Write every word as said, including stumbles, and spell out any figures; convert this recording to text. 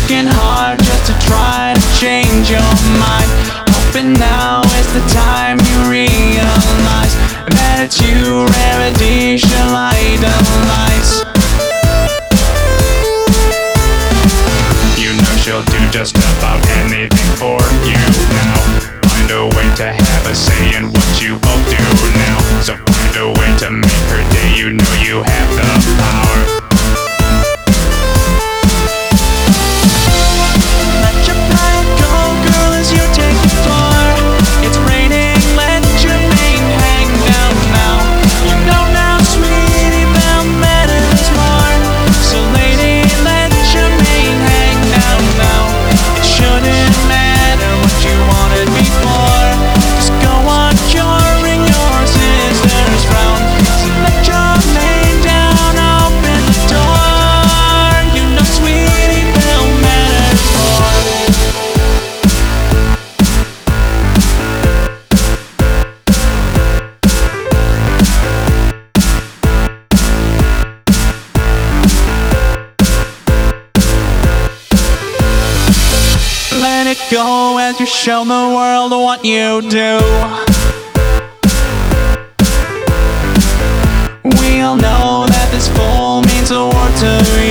working hard just to try to change your mind, hoping now is the time you realize that it's you Rarity shall idolize. You know she'll do just about anything for you now. Find a way to have a say in what you both do now. So find a way to make her day, you know you have the power. Let it go as you show the world what you do. We all know that this fool means the world to you.